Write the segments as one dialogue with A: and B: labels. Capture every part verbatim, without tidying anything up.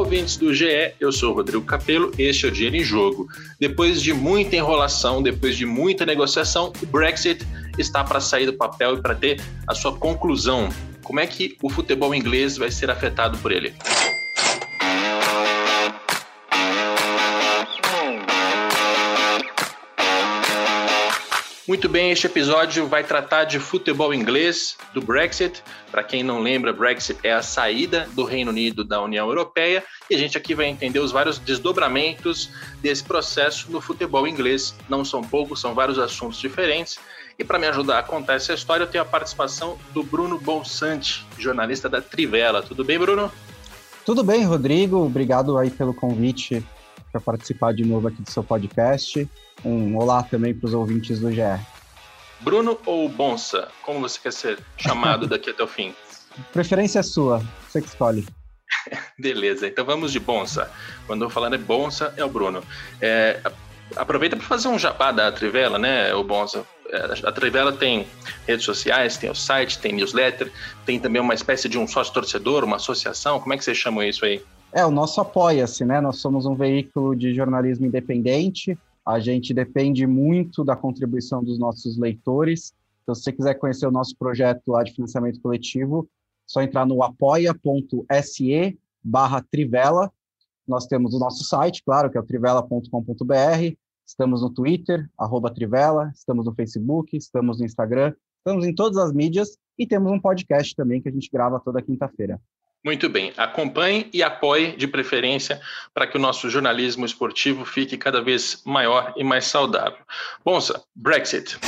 A: ouvintes do G E, eu sou o Rodrigo Capello, este é o Dinheiro em Jogo. Depois de muita enrolação, depois de muita negociação, o Brexit está para sair do papel e para ter a sua conclusão. Como é que o futebol inglês vai ser afetado por ele? Muito bem, este episódio vai tratar de futebol inglês, do Brexit. Para quem não lembra, Brexit é a saída do Reino Unido da União Europeia e a gente aqui vai entender os vários desdobramentos desse processo no futebol inglês. Não são poucos, são vários assuntos diferentes. E para me ajudar a contar essa história, eu tenho a participação do Bruno Bonsante, jornalista da Trivela. Tudo bem, Bruno?
B: Tudo bem, Rodrigo. Obrigado aí pelo convite para participar de novo aqui do seu podcast. Um olá também para os ouvintes do G E.
A: Bruno ou Bonsa? Como você quer ser chamado daqui até o fim?
B: Preferência é sua, você que escolhe.
A: Beleza, então vamos de Bonsa. Quando eu falar é Bonsa, é o Bruno. É, aproveita para fazer um jabá da Trivela, né, o Bonsa? A Trivela tem redes sociais, tem o site, tem newsletter, tem também uma espécie de um sócio-torcedor, uma associação. Como é que vocês chamam isso aí?
B: É, o nosso Apoia-se, né? Nós somos um veículo de jornalismo independente. A gente depende muito da contribuição dos nossos leitores. Então, se você quiser conhecer o nosso projeto lá de financiamento coletivo, é só entrar no apoia.se barra Trivela. Nós temos o nosso site, claro, que é o trivela ponto com ponto b r. Estamos no Twitter, arroba Trivela. Estamos no Facebook, estamos no Instagram. Estamos em todas as mídias e temos um podcast também que a gente grava toda quinta-feira.
A: Muito bem, acompanhe e apoie de preferência para que o nosso jornalismo esportivo fique cada vez maior e mais saudável. Bonsa, Brexit.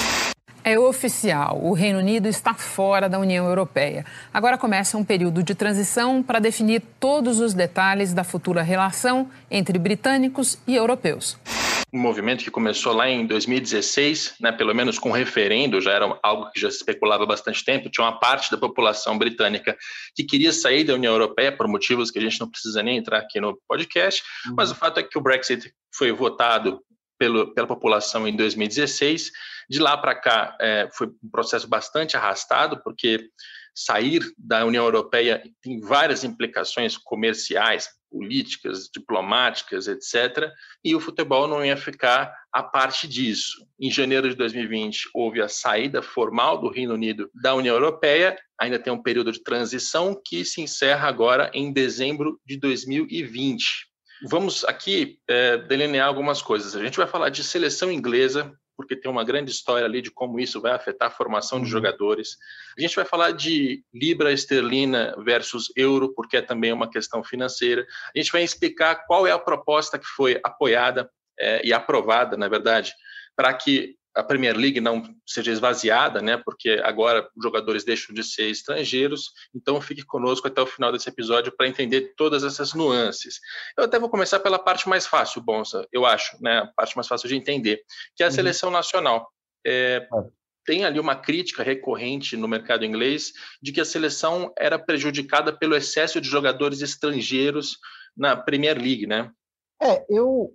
C: É oficial, o Reino Unido está fora da União Europeia. Agora começa um período de transição para definir todos os detalhes da futura relação entre britânicos e europeus.
A: Um movimento que começou lá em dois mil e dezesseis, né, pelo menos com referendo, já era algo que já se especulava há bastante tempo. Tinha uma parte da população britânica que queria sair da União Europeia por motivos que a gente não precisa nem entrar aqui no podcast, uhum. Mas o fato é que o Brexit foi votado pelo, pela população em dois mil e dezesseis. De lá para cá é, foi um processo bastante arrastado, porque sair da União Europeia tem várias implicações comerciais, políticas, diplomáticas, etcétera. E o futebol não ia ficar à parte disso. Em janeiro de dois mil e vinte, houve a saída formal do Reino Unido da União Europeia. Ainda tem um período de transição que se encerra agora em dezembro de dois mil e vinte. Vamos aqui é, delinear algumas coisas. A gente vai falar de seleção inglesa, porque tem uma grande história ali de como isso vai afetar a formação de jogadores. A gente vai falar de libra esterlina versus euro, porque é também uma questão financeira. A gente vai explicar qual é a proposta que foi apoiada é, e aprovada, na verdade, para que a Premier League não seja esvaziada, né? Porque agora os jogadores deixam de ser estrangeiros. Então fique conosco até o final desse episódio para entender todas essas nuances. Eu até vou começar pela parte mais fácil, Bonsa, eu acho, né? A parte mais fácil de entender, que é a uhum. seleção nacional. É, é. Tem ali uma crítica recorrente no mercado inglês de que a seleção era prejudicada pelo excesso de jogadores estrangeiros na Premier League, né?
B: É, eu...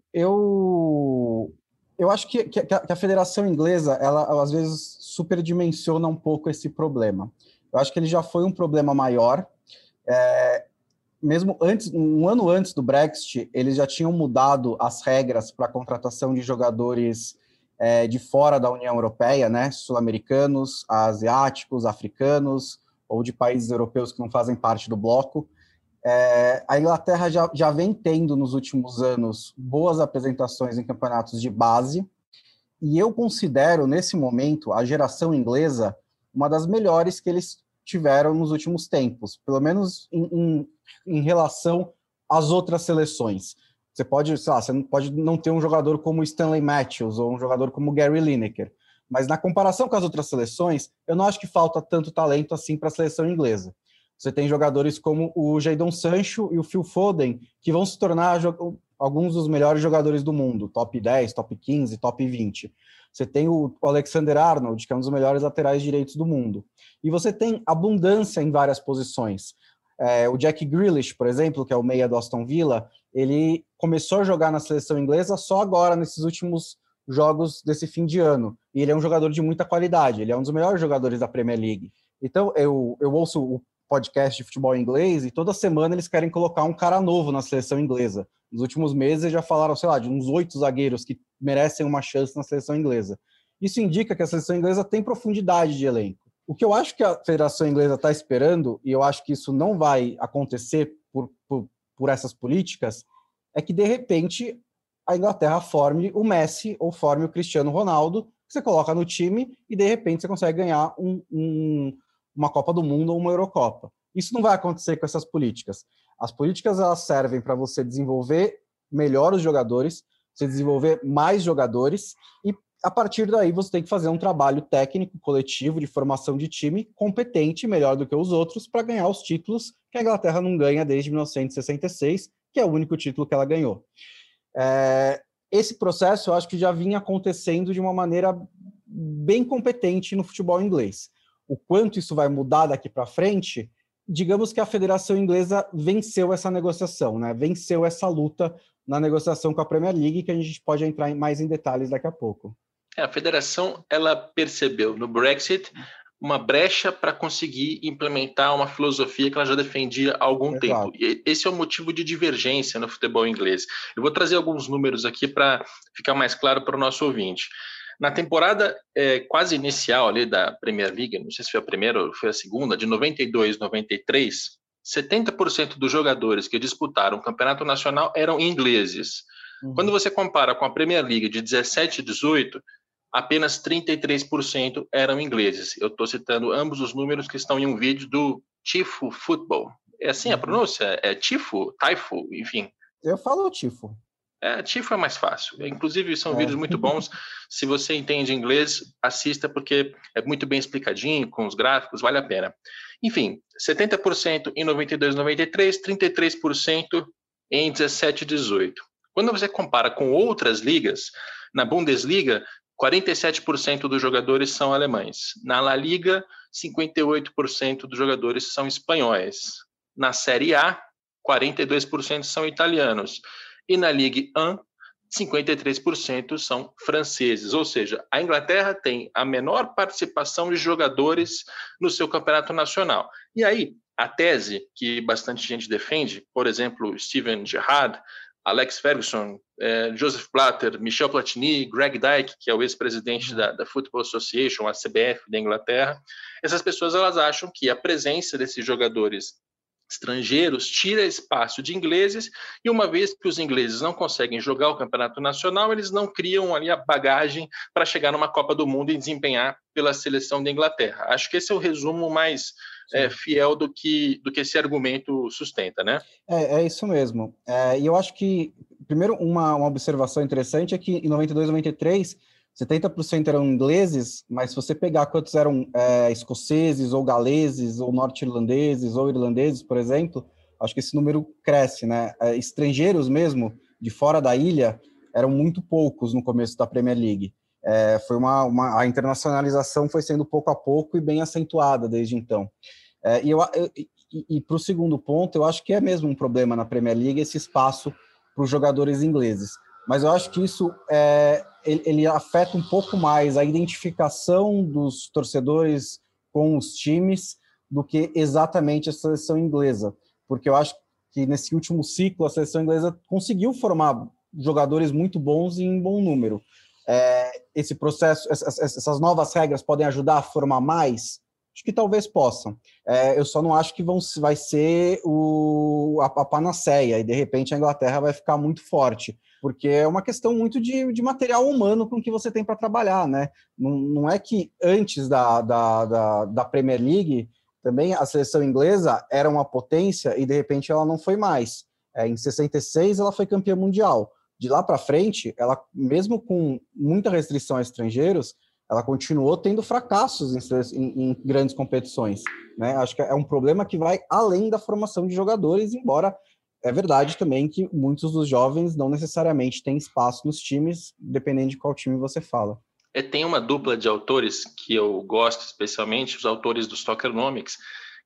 B: eu... Eu acho que, que, que a Federação Inglesa, ela às vezes superdimensiona um pouco esse problema. Eu acho que ele já foi um problema maior. É, mesmo antes, um ano antes do Brexit, eles já tinham mudado as regras para a contratação de jogadores é, de fora da União Europeia, né? Sul-americanos, asiáticos, africanos, ou de países europeus que não fazem parte do bloco. É, a Inglaterra já, já vem tendo, nos últimos anos, boas apresentações em campeonatos de base, e eu considero, nesse momento, a geração inglesa uma das melhores que eles tiveram nos últimos tempos, pelo menos em, em, em relação às outras seleções. Você pode, sei lá, você não pode não ter um jogador como Stanley Matthews ou um jogador como Gary Lineker, mas na comparação com as outras seleções, eu não acho que falta tanto talento assim para a seleção inglesa. Você tem jogadores como o Jadon Sancho e o Phil Foden, que vão se tornar alguns dos melhores jogadores do mundo, top dez, top quinze, top vinte. Você tem o Alexander Arnold, que é um dos melhores laterais direitos do mundo. E você tem abundância em várias posições. É, o Jack Grealish, por exemplo, que é o meia do Aston Villa, ele começou a jogar na seleção inglesa só agora, nesses últimos jogos desse fim de ano. E ele é um jogador de muita qualidade, ele é um dos melhores jogadores da Premier League. Então, eu, eu ouço o podcasts de futebol inglês e toda semana eles querem colocar um cara novo na seleção inglesa. Nos últimos meses já falaram, sei lá, de uns oito zagueiros que merecem uma chance na seleção inglesa. Isso indica que a seleção inglesa tem profundidade de elenco. O que eu acho que a Federação Inglesa está esperando, e eu acho que isso não vai acontecer por, por, por essas políticas, é que, de repente, a Inglaterra forme o Messi ou forme o Cristiano Ronaldo, que você coloca no time e, de repente, você consegue ganhar um, um, uma Copa do Mundo ou uma Eurocopa. Isso não vai acontecer com essas políticas. As políticas elas servem para você desenvolver melhor os jogadores, você desenvolver mais jogadores e, a partir daí, você tem que fazer um trabalho técnico, coletivo, de formação de time, competente, melhor do que os outros, para ganhar os títulos que a Inglaterra não ganha desde mil novecentos e sessenta e seis, que é o único título que ela ganhou. É, esse processo, eu acho que já vinha acontecendo de uma maneira bem competente no futebol inglês. O quanto isso vai mudar daqui para frente, digamos que a Federação Inglesa venceu essa negociação, né? Venceu essa luta na negociação com a Premier League, que a gente pode entrar mais em detalhes daqui a pouco.
A: É, a federação ela percebeu no Brexit uma brecha para conseguir implementar uma filosofia que ela já defendia há algum Exato. tempo. E esse é o motivo de divergência no futebol inglês. Eu vou trazer alguns números aqui para ficar mais claro para o nosso ouvinte. Na temporada é, quase inicial ali da Premier League, não sei se foi a primeira ou foi a segunda, de noventa e dois, noventa e três, setenta por cento dos jogadores que disputaram o campeonato nacional eram ingleses. Uhum. Quando você compara com a Premier League de dezessete e dezoito, apenas trinta e três por cento eram ingleses. Eu estou citando ambos os números que estão em um vídeo do Tifo Football. É assim a pronúncia? É Tifo? Taifo? Enfim.
B: Eu falo Tifo.
A: É, Tifo é mais fácil. Inclusive, são é. vídeos muito bons. Se você entende inglês, assista, porque é muito bem explicadinho, com os gráficos, vale a pena. Enfim, setenta por cento em noventa e dois, noventa e três, trinta e três por cento em dezessete e dezoito. Quando você compara com outras ligas, na Bundesliga, quarenta e sete por cento dos jogadores são alemães. Na La Liga, cinquenta e oito por cento dos jogadores são espanhóis. Na Série A, quarenta e dois por cento são italianos. E na Ligue um, cinquenta e três por cento são franceses. Ou seja, a Inglaterra tem a menor participação de jogadores no seu campeonato nacional. E aí, a tese que bastante gente defende, por exemplo, Steven Gerrard, Alex Ferguson, eh, Joseph Blatter, Michel Platini, Greg Dyke, que é o ex-presidente uhum. da, da Football Association, a C B F da Inglaterra, essas pessoas elas acham que a presença desses jogadores estrangeiros tira espaço de ingleses e uma vez que os ingleses não conseguem jogar o campeonato nacional, eles não criam ali a bagagem para chegar numa Copa do Mundo e desempenhar pela seleção da Inglaterra. Acho que esse é o resumo mais É, fiel do que, do que esse argumento sustenta, né?
B: É, é isso mesmo. É, e eu acho que, primeiro, uma, uma observação interessante é que em noventa e dois, noventa e três, setenta por cento eram ingleses, mas se você pegar quantos eram é, escoceses, ou galeses, ou norte-irlandeses, ou irlandeses, por exemplo, acho que esse número cresce, né? É, estrangeiros mesmo, de fora da ilha, eram muito poucos no começo da Premier League. É, foi uma, uma, a internacionalização foi sendo pouco a pouco e bem acentuada desde então. É, e eu, eu, e, e para o segundo ponto, eu acho que é mesmo um problema na Premier League esse espaço para os jogadores ingleses. Mas eu acho que isso é, ele, ele afeta um pouco mais a identificação dos torcedores com os times do que exatamente a seleção inglesa. Porque eu acho que nesse último ciclo a seleção inglesa conseguiu formar jogadores muito bons e em bom número. É, esse processo, essas, essas novas regras podem ajudar a formar mais? Acho que talvez possam. É, eu só não acho que vão, vai ser o, a, a panaceia e de repente a Inglaterra vai ficar muito forte, porque é uma questão muito de, de material humano com que você tem para trabalhar, né? Não, não é que antes da, da, da, da Premier League também a seleção inglesa era uma potência e de repente ela não foi mais. É, em sessenta e seis ela foi campeã mundial. De lá para frente, ela, mesmo com muita restrição a estrangeiros, ela continuou tendo fracassos em, em, em grandes competições, né? Acho que é um problema que vai além da formação de jogadores, embora é verdade também que muitos dos jovens não necessariamente têm espaço nos times, dependendo de qual time você fala.
A: É, tem uma dupla de autores que eu gosto especialmente, os autores do Stockernomics,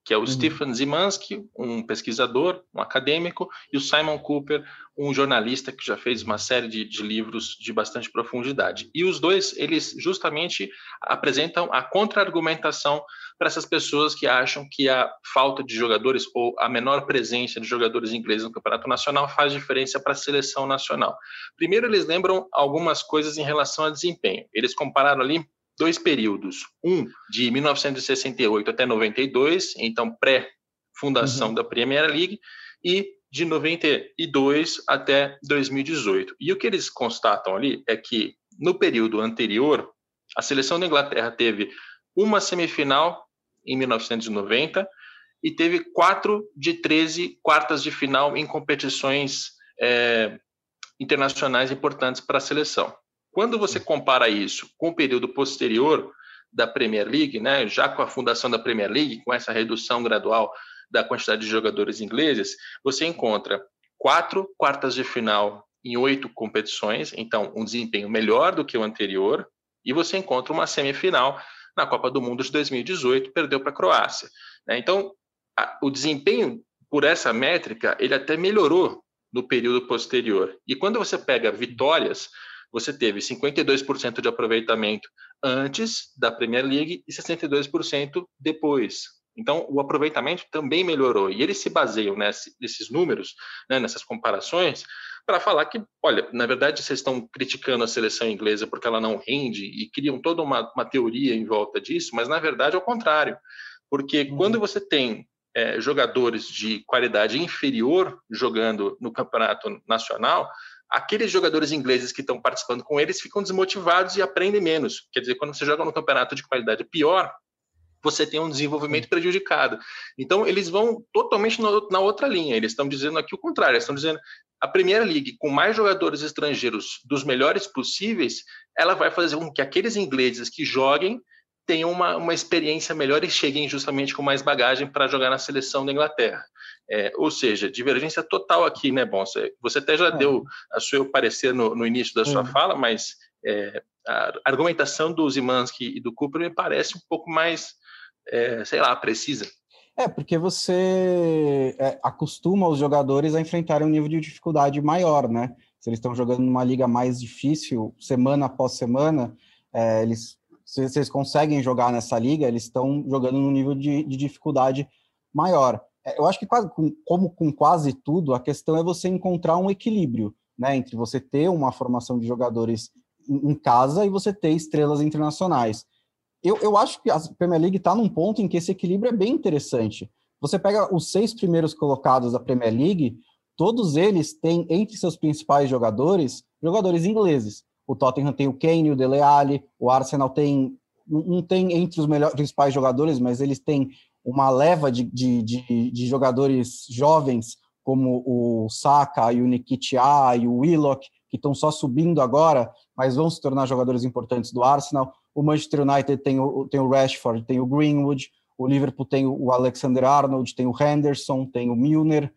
A: que é o
B: Uhum.
A: Stephen Szymanski, um pesquisador, um acadêmico, e o Simon Cooper, um jornalista que já fez uma série de, de livros de bastante profundidade. E os dois, eles justamente apresentam a contra-argumentação para essas pessoas que acham que a falta de jogadores ou a menor presença de jogadores ingleses no Campeonato Nacional faz diferença para a seleção nacional. Primeiro, eles lembram algumas coisas em relação a desempenho. Eles compararam ali dois períodos, um de mil novecentos e sessenta e oito até noventa e dois, então pré-fundação uhum. da Premier League, e de noventa e dois até dois mil e dezoito. E o que eles constatam ali é que, no período anterior, a seleção da Inglaterra teve uma semifinal em mil novecentos e noventa e teve quatro de treze quartas de final em competições é, internacionais importantes para a seleção. Quando você compara isso com o período posterior da Premier League, né, já com a fundação da Premier League, com essa redução gradual da quantidade de jogadores ingleses, você encontra quatro quartas de final em oito competições, então um desempenho melhor do que o anterior, e você encontra uma semifinal na Copa do Mundo de dois mil e dezoito, perdeu para a Croácia. Então, a, o desempenho, por essa métrica, ele até melhorou no período posterior. E quando você pega vitórias, você teve cinquenta e dois por cento de aproveitamento antes da Premier League e sessenta e dois por cento depois. Então, o aproveitamento também melhorou. E eles se baseiam nesse, nesses números, né, nessas comparações, para falar que, olha, na verdade, vocês estão criticando a seleção inglesa porque ela não rende e criam toda uma, uma teoria em volta disso, mas, na verdade, é o contrário. Porque uhum. quando você tem é, jogadores de qualidade inferior jogando no campeonato nacional, aqueles jogadores ingleses que estão participando com eles ficam desmotivados e aprendem menos. Quer dizer, quando você joga no campeonato de qualidade pior, você tem um desenvolvimento prejudicado. Então, eles vão totalmente na outra linha. Eles estão dizendo aqui o contrário. Eles estão dizendo a Premier League, com mais jogadores estrangeiros dos melhores possíveis, ela vai fazer com que aqueles ingleses que joguem tenham uma, uma experiência melhor e cheguem justamente com mais bagagem para jogar na seleção da Inglaterra. É, ou seja, divergência total aqui, né, Bonsa? Você até já é. deu a seu parecer no, no início da sua uhum. fala, mas é, a argumentação do Szymanski e do Cooper me parece um pouco mais, é, sei lá, precisa.
B: É, porque você é, acostuma os jogadores a enfrentarem um nível de dificuldade maior, né? Se eles estão jogando numa liga mais difícil, semana após semana, é, eles, se, se eles conseguem jogar nessa liga, eles estão jogando num nível de, de dificuldade maior. Eu acho que, quase, como com quase tudo, a questão é você encontrar um equilíbrio, né, entre você ter uma formação de jogadores em casa e você ter estrelas internacionais. Eu, eu acho que a Premier League está num ponto em que esse equilíbrio é bem interessante. Você pega os seis primeiros colocados da Premier League, todos eles têm, entre seus principais jogadores, jogadores ingleses. O Tottenham tem o Kane, o Dele Alli, o Arsenal tem, não tem entre os melhores, principais jogadores, mas eles têm uma leva de, de, de, de jogadores jovens, como o Saka e o Nketiah e o Willock, que estão só subindo agora, mas vão se tornar jogadores importantes do Arsenal. O Manchester United tem o, tem o Rashford, tem o Greenwood, o Liverpool tem o Alexander-Arnold, tem o Henderson, tem o Milner,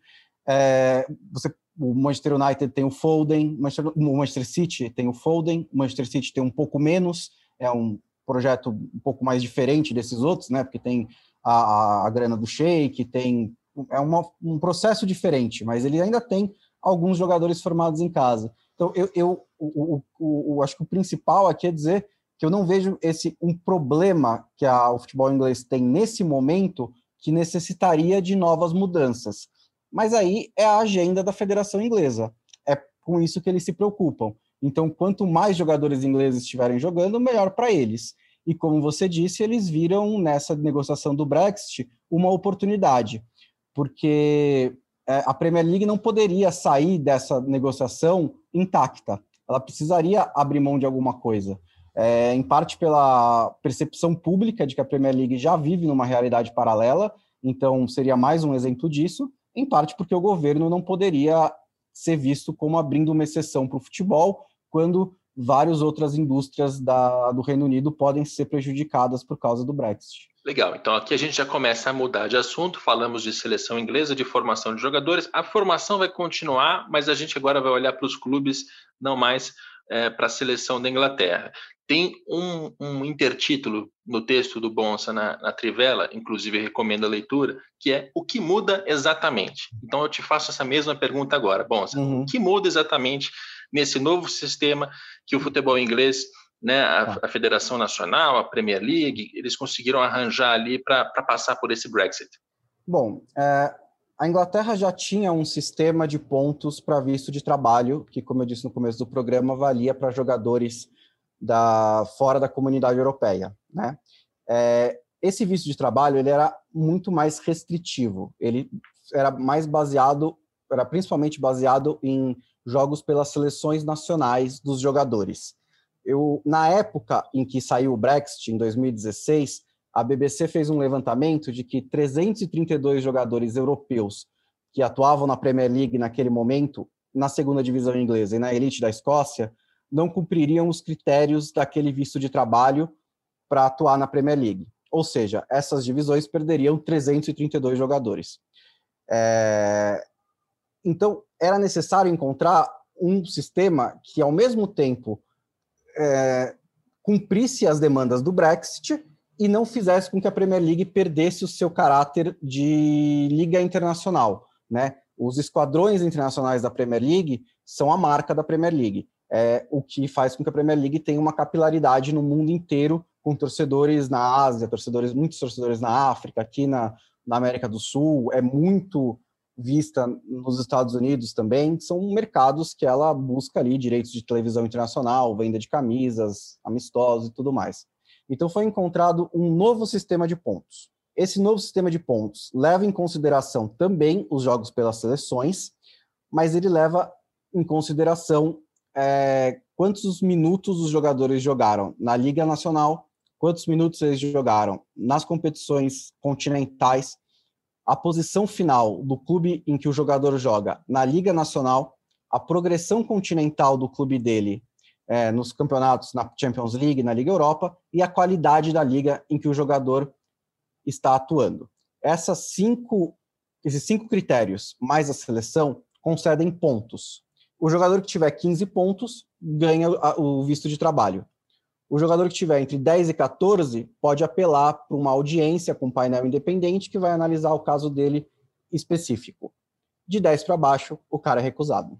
B: é, você, o Manchester United tem o Foden, Manchester, o Manchester City tem o Foden, o Manchester City tem um pouco menos, é um projeto um pouco mais diferente desses outros, né, porque tem a, a grana do Sheik, tem, é uma, um processo diferente, mas ele ainda tem alguns jogadores formados em casa. Então, eu, eu o, o, o, o, acho que o principal aqui é dizer que eu não vejo esse um problema que a, o futebol inglês tem nesse momento que necessitaria de novas mudanças. Mas aí é a agenda da Federação Inglesa. É com isso que eles se preocupam. Então, quanto mais jogadores ingleses estiverem jogando, melhor para eles. E como você disse, eles viram nessa negociação do Brexit uma oportunidade, porque é, a Premier League não poderia sair dessa negociação intacta. Ela precisaria abrir mão de alguma coisa. É, em parte pela percepção pública de que a Premier League já vive numa realidade paralela, então seria mais um exemplo disso, em parte porque o governo não poderia ser visto como abrindo uma exceção para o futebol, quando várias outras indústrias da, do Reino Unido podem ser prejudicadas por causa do Brexit.
A: Legal, então aqui a gente já começa a mudar de assunto, falamos de seleção inglesa, de formação de jogadores, a formação vai continuar, mas a gente agora vai olhar para os clubes, não mais é, para a seleção da Inglaterra. tem um, um intertítulo no texto do Bonsa na, na Trivela, inclusive eu recomendo a leitura, que é o que muda exatamente. Então eu te faço essa mesma pergunta agora, Bonsa. Uhum. O que muda exatamente nesse novo sistema que o futebol inglês, né, a, a Federação Nacional, a Premier League, eles conseguiram arranjar ali para passar por esse Brexit?
B: Bom, é, a Inglaterra já tinha um sistema de pontos para visto de trabalho, que, como eu disse no começo do programa, valia para jogadores da, fora da comunidade europeia, né? É, esse visto de trabalho ele era muito mais restritivo, ele era mais baseado, era principalmente baseado em jogos pelas seleções nacionais dos jogadores. Eu, na época em que saiu o Brexit, em dois mil e dezesseis, a B B C fez um levantamento de que trezentos e trinta e dois jogadores europeus que atuavam na Premier League naquele momento, na segunda divisão inglesa e na elite da Escócia, não cumpririam os critérios daquele visto de trabalho para atuar na Premier League. Ou seja, essas divisões perderiam trezentos e trinta e dois jogadores. É... Então, era necessário encontrar um sistema que, ao mesmo tempo, é... cumprisse as demandas do Brexit e não fizesse com que a Premier League perdesse o seu caráter de liga internacional, né? Os esquadrões internacionais da Premier League são a marca da Premier League, é o que faz com que a Premier League tenha uma capilaridade no mundo inteiro, com torcedores na Ásia, torcedores, muitos torcedores na África, aqui na, na América do Sul, é muito vista nos Estados Unidos também. São mercados que ela busca ali direitos de televisão internacional, venda de camisas, amistosos e tudo mais. Então foi encontrado um novo sistema de pontos. Esse novo sistema de pontos leva em consideração também os jogos pelas seleções, mas ele leva em consideração é, quantos minutos os jogadores jogaram na Liga Nacional, quantos minutos eles jogaram nas competições continentais, a posição final do clube em que o jogador joga na Liga Nacional, a progressão continental do clube dele É, nos campeonatos, na Champions League, na Liga Europa, e a qualidade da liga em que o jogador está atuando. Essas cinco, esses cinco critérios, mais a seleção, concedem pontos. O jogador que tiver quinze pontos, ganha o visto de trabalho. O jogador que tiver entre dez e quatorze, pode apelar para uma audiência com um painel independente que vai analisar o caso dele específico. De dez para baixo, o cara é recusado.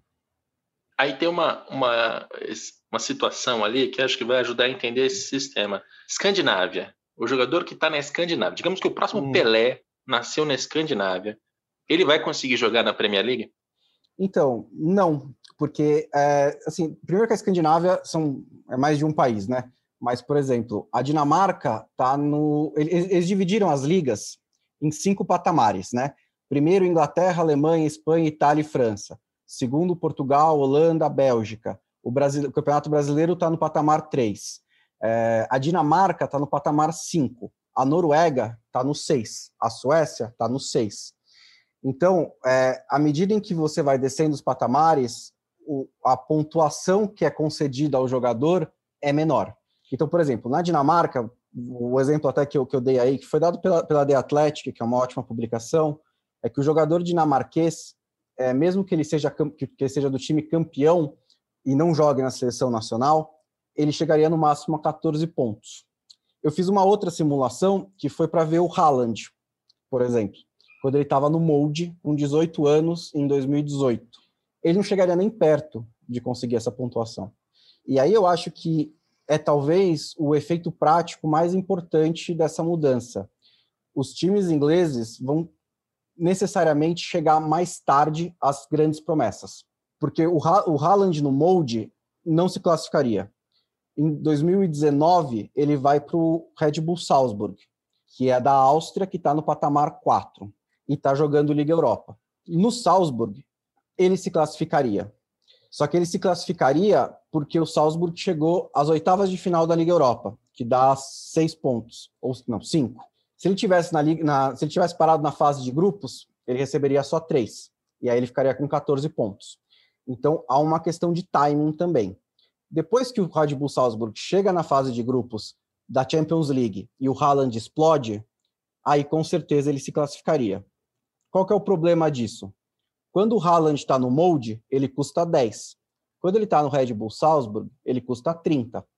A: Aí tem uma, uma, uma situação ali que acho que vai ajudar a entender esse sistema. Escandinávia. O jogador que está na Escandinávia. Digamos que o próximo hum. Pelé nasceu na Escandinávia. Ele vai conseguir jogar na Premier League?
B: Então, não. Porque, é, assim, primeiro que a Escandinávia são, é mais de um país, né? Mas, por exemplo, a Dinamarca está no... Eles, eles dividiram as ligas em cinco patamares, né? Primeiro, Inglaterra, Alemanha, Espanha, Itália e França. Segundo, Portugal, Holanda, Bélgica. O, Brasil, o Campeonato Brasileiro está no patamar três. É, a Dinamarca está no patamar cinco. A Noruega está no seis. A Suécia está no seis. Então, é, à medida em que você vai descendo os patamares, o, a pontuação que é concedida ao jogador é menor. Então, por exemplo, na Dinamarca, o exemplo até que eu, que eu dei aí, que foi dado pela, pela The Athletic, que é uma ótima publicação, é que o jogador dinamarquês, É, mesmo que ele, seja, que ele seja do time campeão e não jogue na seleção nacional, ele chegaria no máximo a quatorze pontos. Eu fiz uma outra simulação que foi para ver o Haaland, por exemplo, quando ele estava no Molde, com dezoito anos, em dois mil e dezoito. Ele não chegaria nem perto de conseguir essa pontuação. E aí eu acho que é talvez o efeito prático mais importante dessa mudança. Os times ingleses vão necessariamente chegar mais tarde às grandes promessas. Porque o, ha- o Haaland no Molde não se classificaria. Em dois mil e dezenove, ele vai para o Red Bull Salzburg, que é da Áustria, que está no patamar quatro, e está jogando Liga Europa. No Salzburg, ele se classificaria. Só que ele se classificaria porque o Salzburg chegou às oitavas de final da Liga Europa, que dá seis pontos, ou não, cinco. Se ele tivesse na, na, se ele tivesse parado na fase de grupos, ele receberia só três. E aí ele ficaria com quatorze pontos. Então, há uma questão de timing também. Depois que o Red Bull Salzburg chega na fase de grupos da Champions League e o Haaland explode, aí com certeza ele se classificaria. Qual que é o problema disso? Quando o Haaland está no Molde, ele custa dez. Quando ele está no Red Bull Salzburg, ele custa trinta.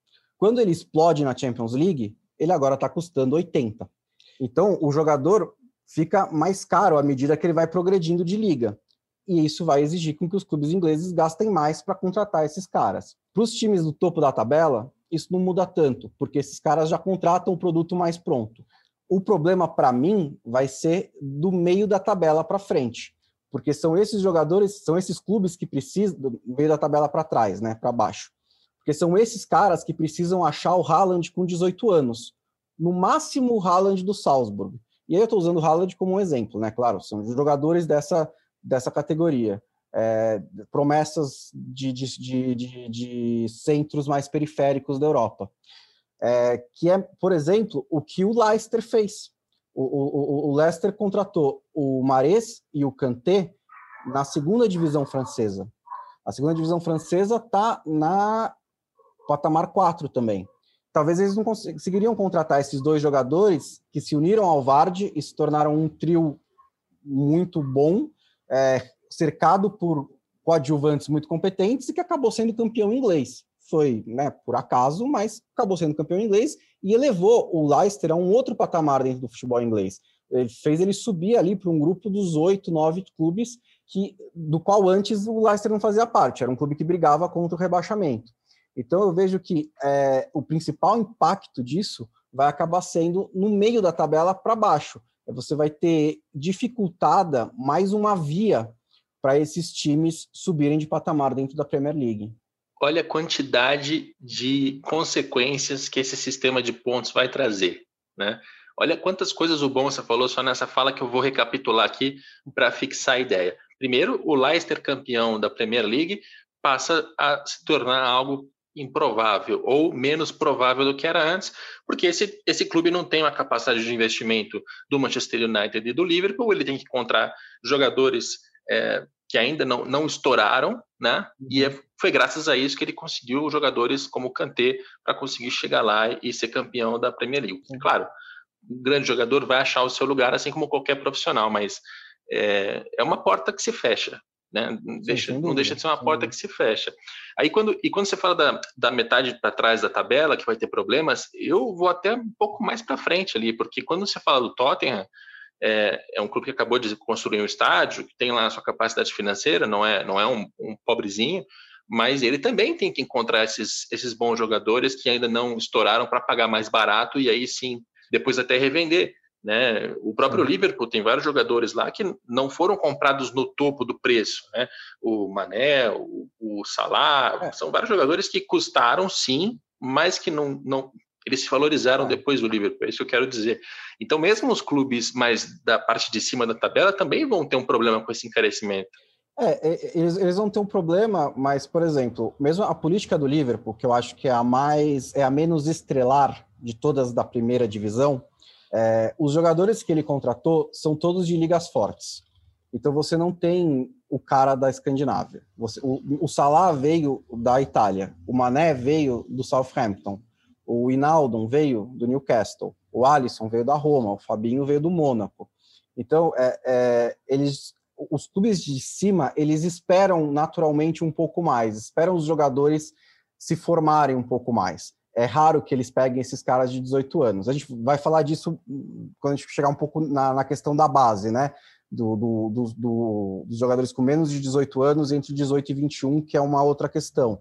B: Quando ele explode na Champions League, ele agora está custando oitenta. Então, o jogador fica mais caro à medida que ele vai progredindo de liga. E isso vai exigir com que os clubes ingleses gastem mais para contratar esses caras. Para os times do topo da tabela, isso não muda tanto, porque esses caras já contratam o produto mais pronto. O problema, para mim, vai ser do meio da tabela para frente, porque são esses jogadores, são esses clubes que precisam, do meio da tabela para trás, né, para baixo, porque são esses caras que precisam achar o Haaland com dezoito anos, no máximo o Haaland do Salzburg. E aí eu estou usando o Haaland como um exemplo, né, claro, são jogadores dessa, dessa categoria, é, promessas de, de, de, de, de centros mais periféricos da Europa. É, que é, por exemplo, o que o Leicester fez. O, o, o Leicester contratou o Mahrez e o Kanté na segunda divisão francesa. A segunda divisão francesa está na patamar quatro também. Talvez eles não conseguiriam contratar esses dois jogadores que se uniram ao Vardy e se tornaram um trio muito bom, é, cercado por coadjuvantes muito competentes e que acabou sendo campeão inglês. Foi, né, por acaso, mas acabou sendo campeão inglês e elevou o Leicester a um outro patamar dentro do futebol inglês. Ele fez ele subir ali para um grupo dos oito, nove clubes que, do qual antes o Leicester não fazia parte. Era um clube que brigava contra o rebaixamento. Então eu vejo que é, o principal impacto disso vai acabar sendo no meio da tabela para baixo. Você vai ter dificultada mais uma via para esses times subirem de patamar dentro da Premier League.
A: Olha a quantidade de consequências que esse sistema de pontos vai trazer, né? Olha quantas coisas o Bonsa falou só nessa fala que eu vou recapitular aqui para fixar a ideia. Primeiro, o Leicester campeão da Premier League passa a se tornar algo improvável ou menos provável do que era antes, porque esse, esse clube não tem uma capacidade de investimento do Manchester United e do Liverpool, ele tem que encontrar jogadores é, que ainda não, não estouraram, né? E é, foi graças a isso que ele conseguiu jogadores como o Kanté para conseguir chegar lá e ser campeão da Premier League. Claro, um grande jogador vai achar o seu lugar, assim como qualquer profissional, mas é, é uma porta que se fecha, né? Deixa, Sim, não deixa de ser uma Sim. porta que se fecha. Aí quando, e quando você fala da, da metade para trás da tabela, que vai ter problemas, eu vou até um pouco mais para frente ali, porque quando você fala do Tottenham, É, é um clube que acabou de construir um estádio, que tem lá a sua capacidade financeira, não é, não é um, um pobrezinho, mas ele também tem que encontrar esses, esses bons jogadores que ainda não estouraram para pagar mais barato e aí sim, depois até revender, né? O próprio sim. Liverpool tem vários jogadores lá que não foram comprados no topo do preço, né? O Mané, o, o Salah, é. são vários jogadores que custaram sim, mas que não... não eles se valorizaram é. depois do Liverpool, é isso que eu quero dizer. Então, mesmo os clubes mais da parte de cima da tabela também vão ter um problema com esse encarecimento.
B: É, eles, eles vão ter um problema, mas, por exemplo, mesmo a política do Liverpool, que eu acho que é a mais, é a menos estrelar de todas da primeira divisão, é, os jogadores que ele contratou são todos de ligas fortes. Então, você não tem o cara da Escandinávia. Você, o, o Salah veio da Itália, o Mané veio do Southampton, o Wijnaldum veio do Newcastle, o Alisson veio da Roma, o Fabinho veio do Mônaco. Então, é, é, eles, os clubes de cima, eles esperam naturalmente um pouco mais, esperam os jogadores se formarem um pouco mais. É raro que eles peguem esses caras de dezoito anos. A gente vai falar disso quando a gente chegar um pouco na, na questão da base, né? Do, do, do, do, dos jogadores com menos de dezoito anos, entre dezoito e vinte e um, que é uma outra questão.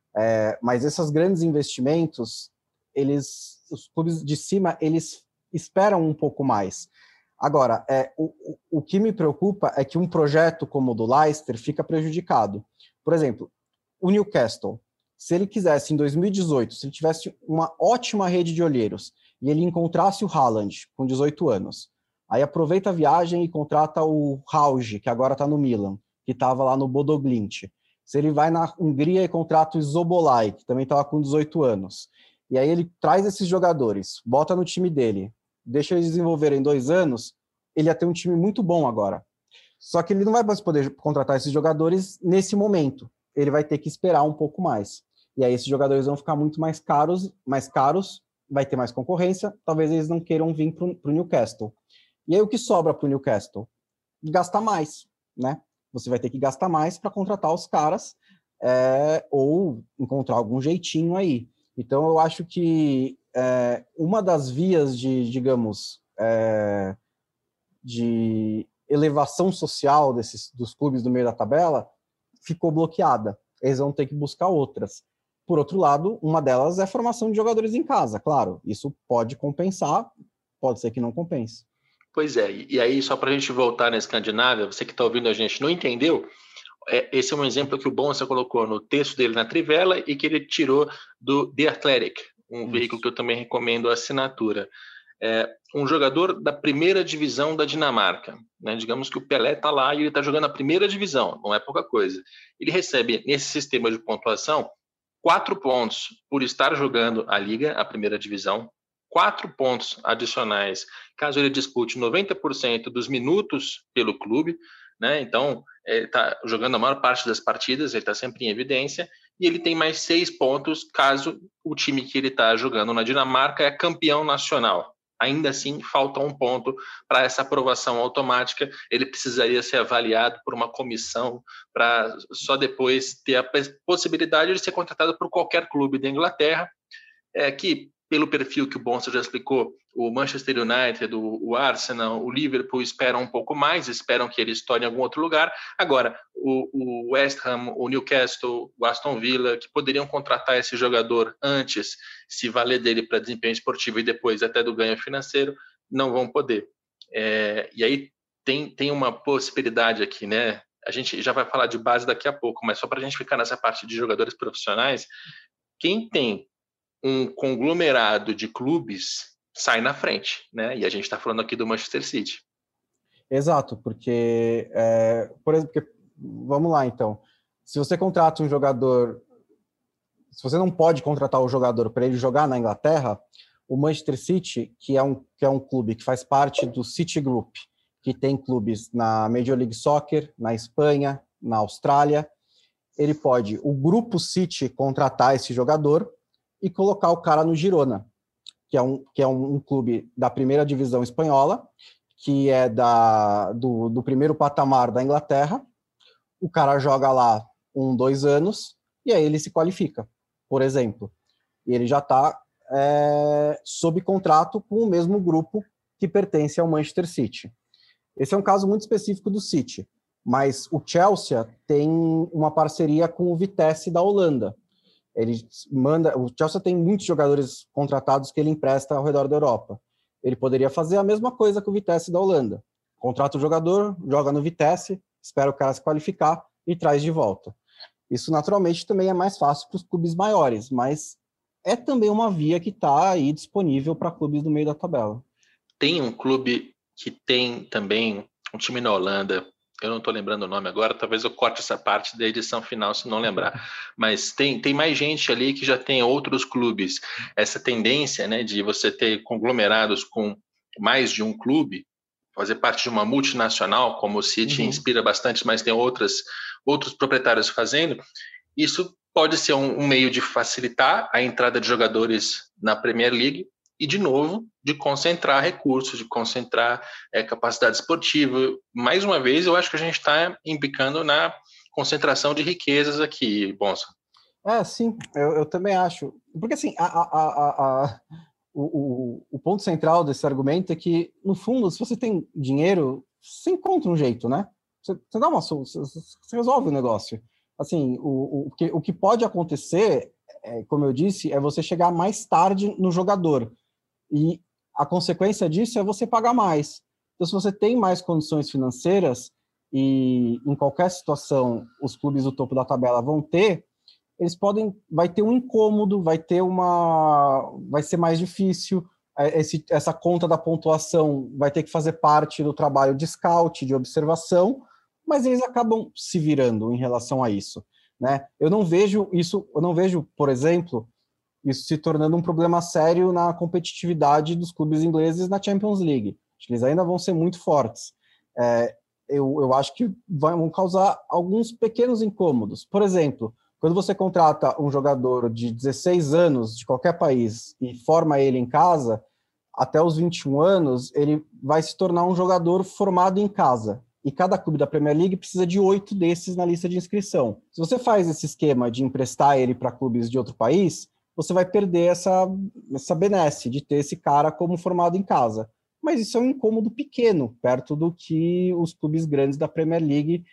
B: É, mas esses grandes investimentos, eles, os clubes de cima, eles esperam um pouco mais. Agora, é, o, o que me preocupa é que um projeto como o do Leicester fica prejudicado. Por exemplo, o Newcastle, se ele quisesse em dois mil e dezoito, se ele tivesse uma ótima rede de olheiros e ele encontrasse o Haaland com dezoito anos, aí aproveita a viagem e contrata o Hauge, que agora está no Milan, que estava lá no Bodo Glimt. Se ele vai na Hungria e contrata o Szoboszlai, que também estava com dezoito anos, e aí ele traz esses jogadores, bota no time dele, deixa eles desenvolverem dois anos, ele ia ter um time muito bom agora. Só que ele não vai mais poder contratar esses jogadores nesse momento. Ele vai ter que esperar um pouco mais. E aí esses jogadores vão ficar muito mais caros, mais caros, vai ter mais concorrência, talvez eles não queiram vir para o Newcastle. E aí o que sobra para o Newcastle? Gastar mais, né? Você vai ter que gastar mais para contratar os caras, é, ou encontrar algum jeitinho aí. Então, eu acho que é, uma das vias de, digamos, é, de elevação social desses, dos clubes do meio da tabela ficou bloqueada. Eles vão ter que buscar outras. Por outro lado, uma delas é a formação de jogadores em casa, claro. Isso pode compensar, pode ser que não compense.
A: Pois é, e aí só para a gente voltar na Escandinávia, você que está ouvindo a gente não entendeu, é, esse é um exemplo que o Bonsa colocou no texto dele na Trivela e que ele tirou do The Athletic, um Isso. veículo que eu também recomendo a assinatura. É, um jogador da primeira divisão da Dinamarca, né? Digamos que o Pelé está lá e ele está jogando a primeira divisão, não é pouca coisa. Ele recebe, nesse sistema de pontuação, quatro pontos por estar jogando a Liga, a primeira divisão, quatro pontos adicionais caso ele dispute noventa por cento dos minutos pelo clube, né? Então, ele está jogando a maior parte das partidas, ele está sempre em evidência, e ele tem mais seis pontos caso o time que ele está jogando na Dinamarca é campeão nacional. Ainda assim, falta um ponto para essa aprovação automática. Ele precisaria ser avaliado por uma comissão para só depois ter a possibilidade de ser contratado por qualquer clube da Inglaterra, é, que, pelo perfil que o Bonsa já explicou, o Manchester United, o, o Arsenal, o Liverpool esperam um pouco mais, esperam que ele estoure em algum outro lugar. Agora, o, o West Ham, o Newcastle, o Aston Villa, que poderiam contratar esse jogador antes, se valer dele para desempenho esportivo e depois até do ganho financeiro, não vão poder. É, e aí tem, tem uma possibilidade aqui, né? A gente já vai falar de base daqui a pouco, mas só para a gente ficar nessa parte de jogadores profissionais, quem tem um conglomerado de clubes sai na frente, né? E a gente está falando aqui do Manchester City.
B: Exato, porque, é, por exemplo, porque, vamos lá então, se você contrata um jogador, se você não pode contratar o jogador para ele jogar na Inglaterra, o Manchester City, que é um, que é um clube que faz parte do City Group, que tem clubes na Major League Soccer, na Espanha, na Austrália, ele pode, o grupo City, contratar esse jogador e colocar o cara no Girona, que é um, que é um, um clube da primeira divisão espanhola, que é da, do, do primeiro patamar da Inglaterra. O cara joga lá um, dois anos, e aí ele se qualifica, por exemplo. E ele já está é, sob contrato com o mesmo grupo que pertence ao Manchester City. Esse é um caso muito específico do City, mas o Chelsea tem uma parceria com o Vitesse da Holanda. Ele manda, o Chelsea tem muitos jogadores contratados que ele empresta ao redor da Europa. Ele poderia fazer a mesma coisa que o Vitesse da Holanda. Contrata o jogador, joga no Vitesse, espera o cara se qualificar e traz de volta. Isso, naturalmente, também é mais fácil para os clubes maiores, mas é também uma via que está aí disponível para clubes do meio da tabela.
A: Tem um clube que tem também um time na Holanda, eu não estou lembrando o nome agora, talvez eu corte essa parte da edição final se não lembrar, mas tem, tem mais gente ali que já tem outros clubes. Essa tendência, né, de você ter conglomerados com mais de um clube, fazer parte de uma multinacional, como o City uhum. inspira bastante, mas tem outras, outros proprietários fazendo, isso pode ser um, um meio de facilitar a entrada de jogadores na Premier League, e, de novo, de concentrar recursos, de concentrar é, capacidade esportiva. Mais uma vez, eu acho que a gente está implicando na concentração de riquezas aqui, Bonsa.
B: É, sim, eu, eu também acho. Porque, assim, a, a, a, a, o, o, o ponto central desse argumento é que, no fundo, se você tem dinheiro, você encontra um jeito, né? Você, você dá uma você, você resolve o negócio. Assim, o, o, que, o que pode acontecer, é, como eu disse, é você chegar mais tarde no jogador. E a consequência disso é você pagar mais. Então, se você tem mais condições financeiras, e em qualquer situação os clubes do topo da tabela vão ter, eles podem, vai ter um incômodo, vai ter uma, vai ser mais difícil, esse, essa conta da pontuação vai ter que fazer parte do trabalho de scout, de observação, mas eles acabam se virando em relação a isso, né? Eu não vejo isso, eu não vejo, por exemplo, isso se tornando um problema sério na competitividade dos clubes ingleses na Champions League. Acho que eles ainda vão ser muito fortes. É, eu, eu acho que vão causar alguns pequenos incômodos. Por exemplo, quando você contrata um jogador de dezesseis anos de qualquer país e forma ele em casa, até os vinte e um anos, ele vai se tornar um jogador formado em casa. E cada clube da Premier League precisa de oito desses na lista de inscrição. Se você faz esse esquema de emprestar ele para clubes de outro país, você vai perder essa, essa benesse de ter esse cara como formado em casa. Mas isso é um incômodo pequeno, perto do que os clubes grandes da Premier League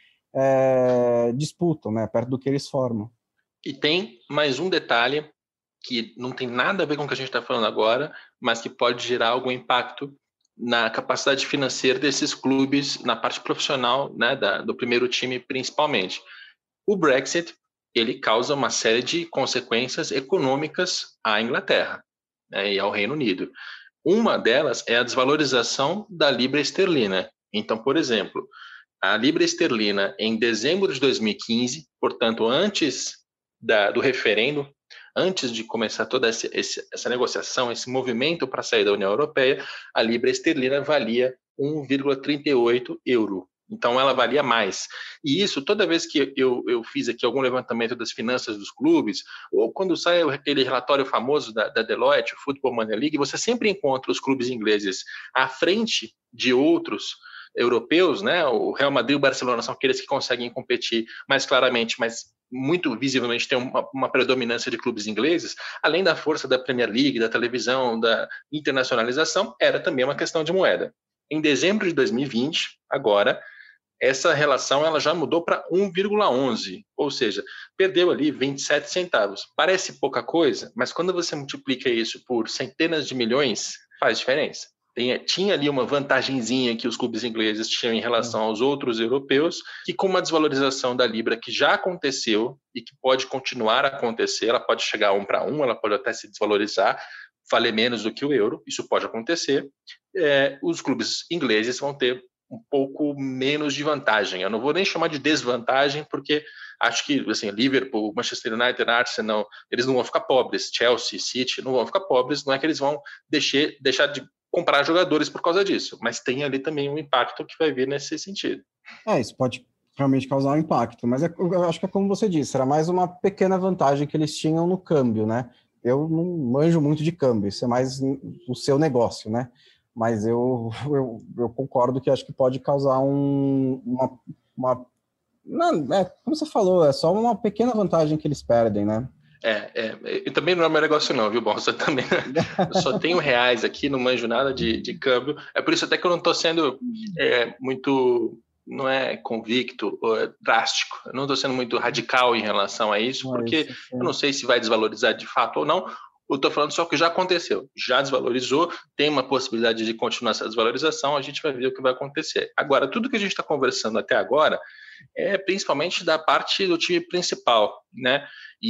B: é, disputam, né? Perto do que eles formam.
A: E tem mais um detalhe que não tem nada a ver com o que a gente está falando agora, mas que pode gerar algum impacto na capacidade financeira desses clubes, na parte profissional, né, da, do primeiro time principalmente. O Brexit, ele causa uma série de consequências econômicas à Inglaterra, né, e ao Reino Unido. Uma delas é a desvalorização da libra esterlina. Então, por exemplo, a libra esterlina em dezembro de dois mil e quinze, portanto, antes da, do referendo, antes de começar toda essa, essa negociação, esse movimento para sair da União Europeia, a libra esterlina valia um vírgula trinta e oito euro. Então, ela valia mais. E isso, toda vez que eu, eu fiz aqui algum levantamento das finanças dos clubes, ou quando sai aquele relatório famoso da, da Deloitte, o Football Money League, você sempre encontra os clubes ingleses à frente de outros europeus, né? O Real Madrid e o Barcelona são aqueles que conseguem competir mais claramente, mas muito visivelmente tem uma, uma predominância de clubes ingleses, além da força da Premier League, da televisão, da internacionalização, era também uma questão de moeda. Em dezembro de dois mil e vinte, agora, essa relação ela já mudou para um vírgula onze, ou seja, perdeu ali vinte e sete centavos. Parece pouca coisa, mas quando você multiplica isso por centenas de milhões, faz diferença. Tem, tinha ali uma vantagenzinha que os clubes ingleses tinham em relação aos outros europeus, que com uma desvalorização da libra que já aconteceu e que pode continuar a acontecer, ela pode chegar a um para um, ela pode até se desvalorizar, valer menos do que o euro, isso pode acontecer, é, os clubes ingleses vão ter um pouco menos de vantagem. Eu não vou nem chamar de desvantagem, porque acho que assim, Liverpool, Manchester United, Arsenal, eles não vão ficar pobres, Chelsea, City, não vão ficar pobres, não é que eles vão deixar, deixar de comprar jogadores por causa disso, mas tem ali também um impacto que vai vir nesse sentido.
B: É, isso pode realmente causar um impacto, mas é, eu acho que é como você disse, era mais uma pequena vantagem que eles tinham no câmbio, né? Eu não manjo muito de câmbio, isso é mais o seu negócio, né? Mas eu, eu, eu concordo que acho que pode causar um, uma... uma não, é, como você falou, é só uma pequena vantagem que eles perdem, né?
A: É, é, e também não é meu negócio não, viu, Bolsa? Também, eu só tenho reais aqui, não manjo nada de, de câmbio, é por isso até que eu não estou sendo é, muito, não é convicto, ou é drástico, eu não estou sendo muito radical em relação a isso, porque isso, eu não sei se vai desvalorizar de fato ou não, eu estou falando só que já aconteceu, já desvalorizou, tem uma possibilidade de continuar essa desvalorização, a gente vai ver o que vai acontecer. Agora, tudo que a gente está conversando até agora é principalmente da parte do time principal, né?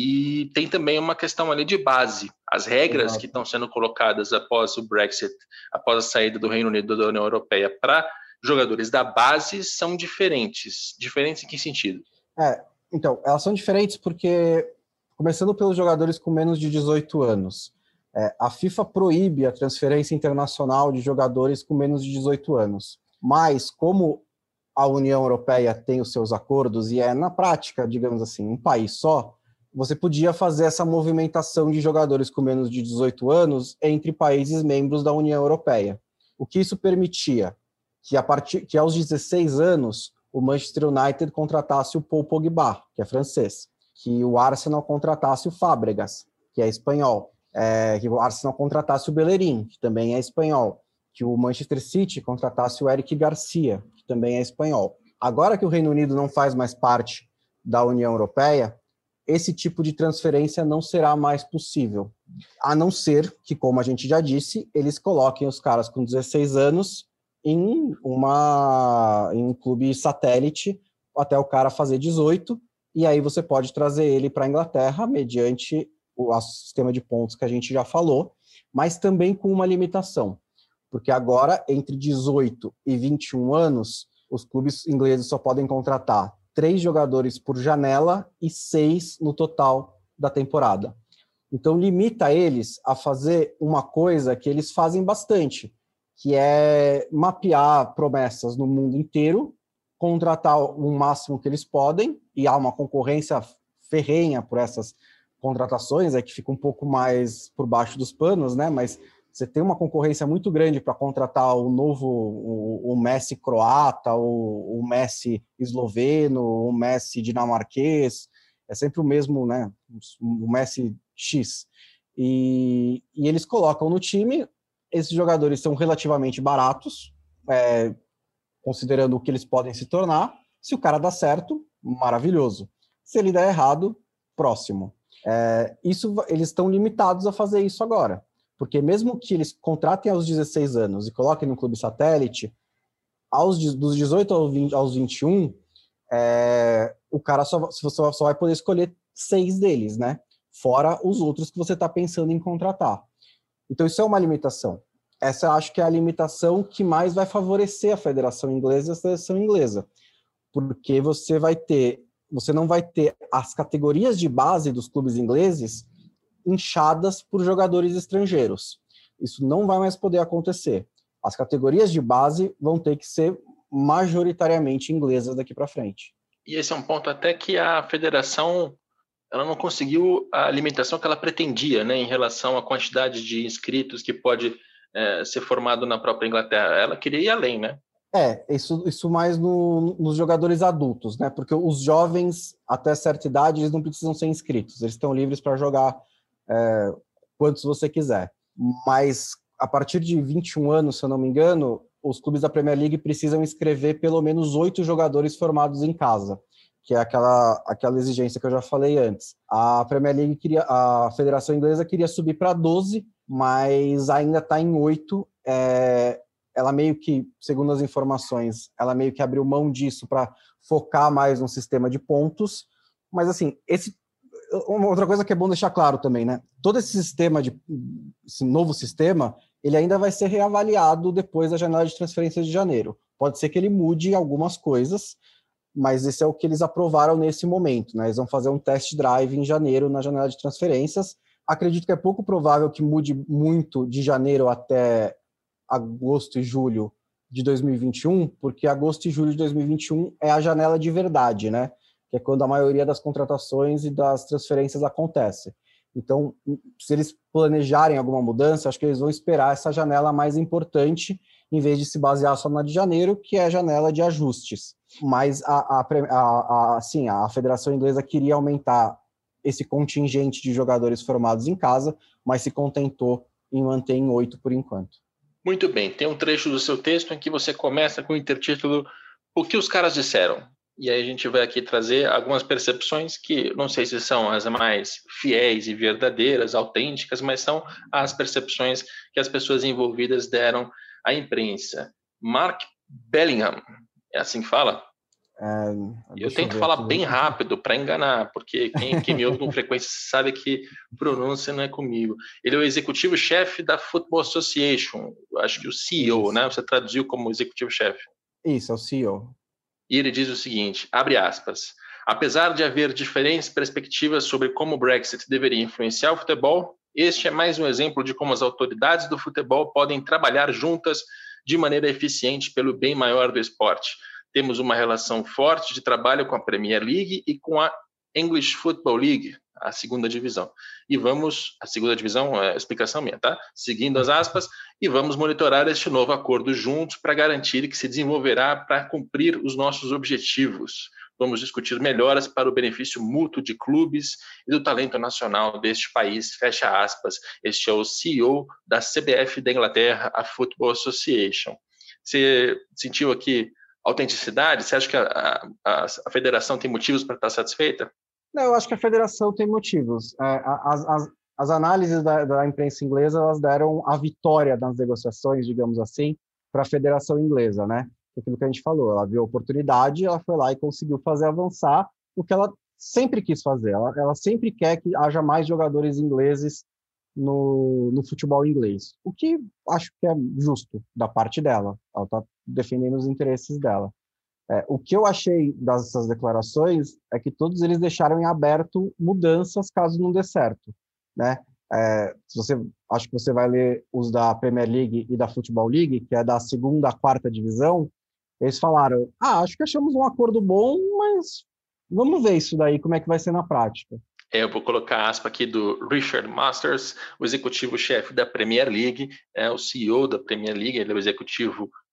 A: E tem também uma questão ali de base. As regras Exato. que estão sendo colocadas após o Brexit, após a saída do Reino Unido da União Europeia para jogadores da base são diferentes. Diferentes em que sentido?
B: É, então, elas são diferentes porque, começando pelos jogadores com menos de dezoito anos, é, a FIFA proíbe a transferência internacional de jogadores com menos de dezoito anos. Mas, como a União Europeia tem os seus acordos e é, na prática, digamos assim, um país só, você podia fazer essa movimentação de jogadores com menos de dezoito anos entre países membros da União Europeia. O que isso permitia? Que, a partir, que aos dezesseis anos, o Manchester United contratasse o Paul Pogba, que é francês, que o Arsenal contratasse o Fábregas, que é espanhol, é, que o Arsenal contratasse o Bellerin, que também é espanhol, que o Manchester City contratasse o Eric Garcia, que também é espanhol. Agora que o Reino Unido não faz mais parte da União Europeia, esse tipo de transferência não será mais possível, a não ser que, como a gente já disse, eles coloquem os caras com dezesseis anos em, uma, em um clube satélite até o cara fazer dezoito, e aí você pode trazer ele para a Inglaterra mediante o, o sistema de pontos que a gente já falou, mas também com uma limitação, porque agora, entre dezoito e vinte e um anos, os clubes ingleses só podem contratar três jogadores por janela e seis no total da temporada. Então, limita eles a fazer uma coisa que eles fazem bastante, que é mapear promessas no mundo inteiro, contratar o máximo que eles podem, e há uma concorrência ferrenha por essas contratações, é que fica um pouco mais por baixo dos panos, né? Mas você tem uma concorrência muito grande para contratar o novo, o, o Messi croata, o, o Messi esloveno, o Messi dinamarquês, é sempre o mesmo, né? O Messi X. E, e eles colocam no time, esses jogadores são relativamente baratos, é, considerando o que eles podem se tornar. Se o cara dá certo, maravilhoso. Se ele der errado, próximo. É, isso, eles estão limitados a fazer isso agora. Porque mesmo que eles contratem aos dezesseis anos e coloquem no clube satélite, aos, dos dezoito aos, vinte, aos vinte e um, é, o cara só, só, só vai poder escolher seis deles, né? Fora os outros que você está pensando em contratar. Então isso é uma limitação. Essa eu acho que é a limitação que mais vai favorecer a Federação Inglesa e a Seleção Inglesa. Porque você vai ter, você não vai ter as categorias de base dos clubes ingleses inchadas por jogadores estrangeiros. Isso não vai mais poder acontecer. As categorias de base vão ter que ser majoritariamente inglesas daqui para frente.
A: E esse é um ponto até que a federação ela não conseguiu a limitação que ela pretendia, né, em relação à quantidade de inscritos que pode é, ser formado na própria Inglaterra. Ela queria ir além, né?
B: É, isso, isso mais no, nos jogadores adultos, né? Porque os jovens, até certa idade, eles não precisam ser inscritos. Eles estão livres para jogar é, quantos você quiser. Mas a partir de vinte e um anos, se eu não me engano, os clubes da Premier League precisam inscrever pelo menos oito jogadores formados em casa, que é aquela, aquela exigência que eu já falei antes. A Premier League queria, a Federação Inglesa queria subir para doze, mas ainda está em oito. É, ela meio que, segundo as informações, ela meio que abriu mão disso para focar mais no sistema de pontos. Mas assim, esse, uma outra coisa que é bom deixar claro também, né? Todo esse sistema de, esse novo sistema, ele ainda vai ser reavaliado depois da janela de transferências de janeiro. Pode ser que ele mude algumas coisas, mas esse é o que eles aprovaram nesse momento, né? Eles vão fazer um test drive em janeiro na janela de transferências. Acredito que é pouco provável que mude muito de janeiro até agosto e julho de dois mil e vinte e um, porque agosto e julho de dois mil e vinte e um é a janela de verdade, né? Que é quando a maioria das contratações e das transferências acontece. Então, se eles planejarem alguma mudança, acho que eles vão esperar essa janela mais importante, em vez de se basear só na de janeiro, que é a janela de ajustes. Mas a, a, a, a, assim, a Federação Inglesa queria aumentar esse contingente de jogadores formados em casa, mas se contentou em manter em oito por enquanto.
A: Muito bem, tem um trecho do seu texto em que você começa com o intertítulo O que os caras disseram? E aí a gente vai aqui trazer algumas percepções que não sei se são as mais fiéis e verdadeiras, autênticas, mas são as percepções que as pessoas envolvidas deram à imprensa. Mark Bellingham, é assim que fala?
B: É,
A: eu tento falar aqui bem rápido para enganar, porque quem, quem me ouve com frequência sabe que pronúncia não é comigo. Ele é o executivo-chefe da Football Association, acho que o C E O, Isso. né? Você traduziu como executivo-chefe.
B: Isso, é o C E O.
A: E ele diz o seguinte, abre aspas, apesar de haver diferentes perspectivas sobre como o Brexit deveria influenciar o futebol, este é mais um exemplo de como as autoridades do futebol podem trabalhar juntas de maneira eficiente pelo bem maior do esporte. Temos uma relação forte de trabalho com a Premier League e com a English Football League, a segunda divisão. E vamos, a segunda divisão é a explicação minha, tá? Seguindo as aspas, e vamos monitorar este novo acordo juntos para garantir que se desenvolverá para cumprir os nossos objetivos. Vamos discutir melhoras para o benefício mútuo de clubes e do talento nacional deste país, fecha aspas. Este é o C E O da C B F da Inglaterra, a Football Association. Você sentiu aqui autenticidade? Você acha que a, a, a federação tem motivos para estar satisfeita?
B: Não, eu acho que a federação tem motivos. As, as, as análises da, da imprensa inglesa, elas deram a vitória nas negociações, digamos assim, para a federação inglesa, né? Aquilo que a gente falou, ela viu a oportunidade, ela foi lá e conseguiu fazer avançar o que ela sempre quis fazer. Ela, ela sempre quer que haja mais jogadores ingleses no, no futebol inglês, o que acho que é justo da parte dela. Ela está defendendo os interesses dela. É, o que eu achei dessas declarações é que todos eles deixaram em aberto mudanças caso não dê certo, né? É, se você, acho que você vai ler os da Premier League e da Football League, que é da segunda à quarta divisão, eles falaram, ah, acho que achamos um acordo bom, mas vamos ver isso daí, como é que vai ser na prática.
A: É, eu vou colocar a aspa aqui do Richard Masters, o executivo-chefe da Premier League, é o C E O da Premier League, ele é o executivo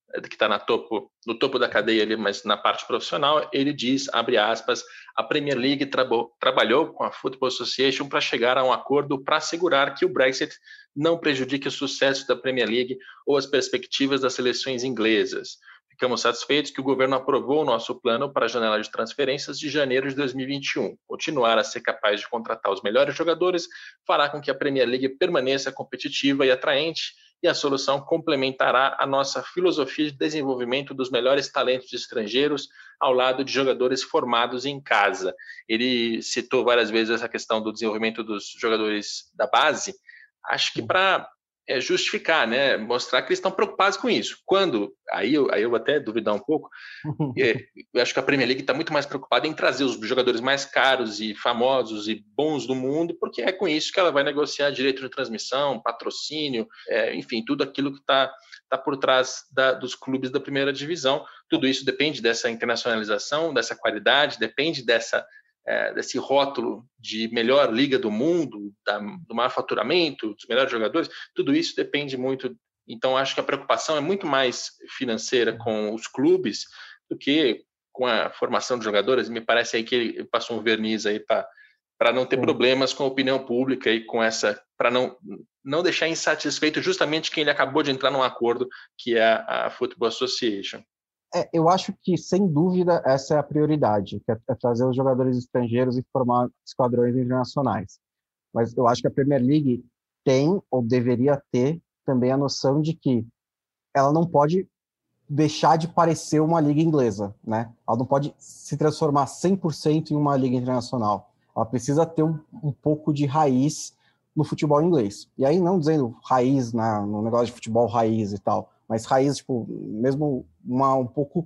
A: que está na topo, no topo da cadeia ali, mas na parte profissional, ele diz, abre aspas, a Premier League trabo, trabalhou com a Football Association para chegar a um acordo para assegurar que o Brexit não prejudique o sucesso da Premier League ou as perspectivas das seleções inglesas. Ficamos satisfeitos que o governo aprovou o nosso plano para a janela de transferências de janeiro de dois mil e vinte e um. Continuar a ser capaz de contratar os melhores jogadores fará com que a Premier League permaneça competitiva e atraente, e a solução complementará a nossa filosofia de desenvolvimento dos melhores talentos estrangeiros ao lado de jogadores formados em casa. Ele citou várias vezes essa questão do desenvolvimento dos jogadores da base, acho que para é, justificar, né, mostrar que eles estão preocupados com isso. Quando, aí eu, aí eu vou até duvidar um pouco, é, eu acho que a Premier League está muito mais preocupada em trazer os jogadores mais caros e famosos e bons do mundo, porque é com isso que ela vai negociar direito de transmissão, patrocínio, é, enfim, tudo aquilo que está tá por trás da, dos clubes da primeira divisão. Tudo isso depende dessa internacionalização, dessa qualidade, depende dessa É, desse rótulo de melhor liga do mundo, da, do maior faturamento, dos melhores jogadores, tudo isso depende muito. Então, acho que a preocupação é muito mais financeira com os clubes do que com a formação de jogadores. Me parece aí que ele passou um verniz aí para não ter Sim. problemas com a opinião pública e com essa, para não, não deixar insatisfeito justamente quem ele acabou de entrar num acordo, que é a, a Football Association.
B: É, eu acho que, sem dúvida, essa é a prioridade, que é, é trazer os jogadores estrangeiros e formar esquadrões internacionais. Mas eu acho que a Premier League tem, ou deveria ter, também a noção de que ela não pode deixar de parecer uma liga inglesa, né? Ela não pode se transformar cem por cento em uma liga internacional. Ela precisa ter um, um pouco de raiz no futebol inglês. E aí, não dizendo raiz na, no negócio de futebol raiz e tal, mas raiz, tipo, mesmo uma, um pouco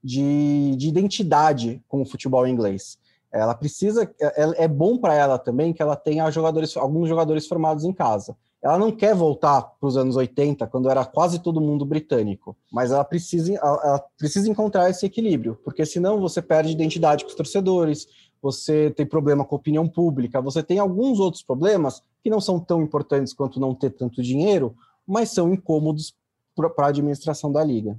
B: de, de identidade com o futebol inglês. Ela precisa, é, é bom para ela também que ela tenha jogadores, alguns jogadores formados em casa. Ela não quer voltar para os anos oitenta, quando era quase todo mundo britânico, mas ela precisa, ela, ela precisa encontrar esse equilíbrio, porque senão você perde identidade com os torcedores, você tem problema com a opinião pública, você tem alguns outros problemas que não são tão importantes quanto não ter tanto dinheiro, mas são incômodos para a administração da Liga.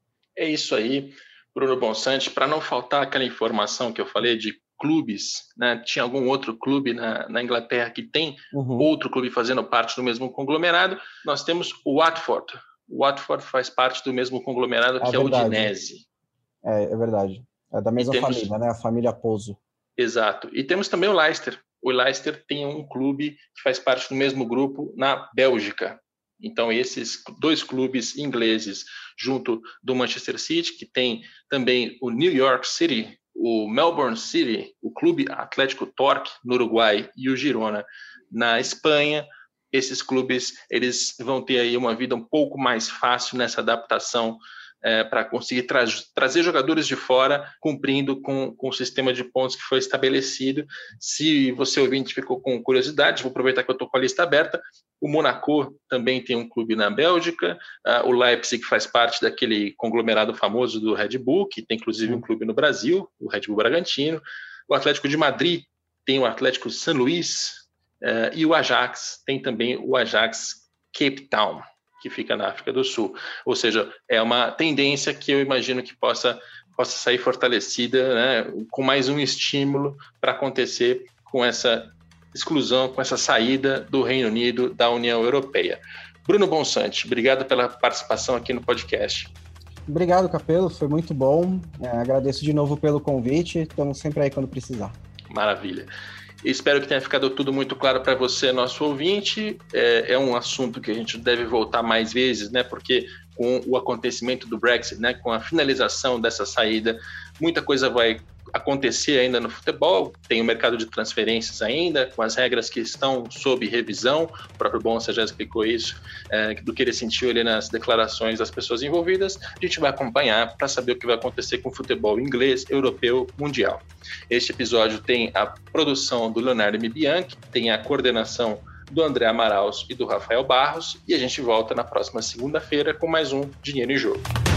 A: É isso aí, Bruno Bonsante. Para não faltar aquela informação que eu falei de clubes, né? Tinha algum outro clube na, na Inglaterra que tem uhum. outro clube fazendo parte do mesmo conglomerado, nós temos o Watford. O Watford faz parte do mesmo conglomerado é que verdade. é o Udinese.
B: É, é verdade. É da mesma temos... família, né? A família Pozzo.
A: Exato. E temos também o Leicester. O Leicester tem um clube que faz parte do mesmo grupo na Bélgica. Então, esses dois clubes ingleses, junto do Manchester City, que tem também o New York City, o Melbourne City, o Clube Atlético Torque, no Uruguai, e o Girona, na Espanha, esses clubes eles vão ter aí uma vida um pouco mais fácil nessa adaptação é, para conseguir tra- trazer jogadores de fora, cumprindo com, com o sistema de pontos que foi estabelecido. Se você ouvinte ficou com curiosidade, vou aproveitar que eu estou com a lista aberta. O Monaco também tem um clube na Bélgica, uh, o Leipzig faz parte daquele conglomerado famoso do Red Bull, que tem inclusive um clube no Brasil, o Red Bull Bragantino. O Atlético de Madrid tem o Atlético San Luís, uh, e o Ajax tem também o Ajax Cape Town, que fica na África do Sul. Ou seja, é uma tendência que eu imagino que possa, possa sair fortalecida, né, com mais um estímulo para acontecer com essa exclusão, com essa saída do Reino Unido da União Europeia. Bruno Bonsante, obrigado pela participação aqui no podcast.
B: Obrigado, Capello, foi muito bom. É, agradeço de novo pelo convite, estamos sempre aí quando precisar.
A: Maravilha. Espero que tenha ficado tudo muito claro para você, nosso ouvinte. É, é um assunto que a gente deve voltar mais vezes, né? Porque com o acontecimento do Brexit, né? Com a finalização dessa saída, muita coisa vai acontecer ainda no futebol. Tem o mercado de transferências ainda, com as regras que estão sob revisão. O próprio Bonsa já explicou isso, é, do que ele sentiu ali nas declarações das pessoas envolvidas. A gente vai acompanhar para saber o que vai acontecer com o futebol inglês, europeu, mundial. Este episódio tem a produção do Leonardo M. Bianchi, tem a coordenação do André Amaraus e do Rafael Barros, e a gente volta na próxima segunda-feira com mais um Dinheiro em Jogo.